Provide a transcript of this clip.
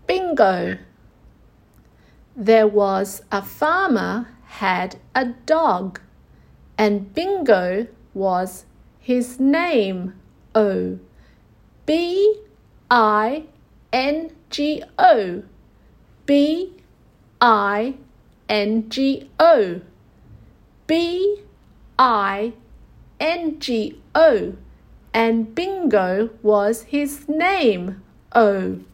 Bingo. There was a farmer had a dog, and Bingo was his name. B-I-N-G-O. B-I-N-G-O. B-I-N-G-O. And Bingo was his name.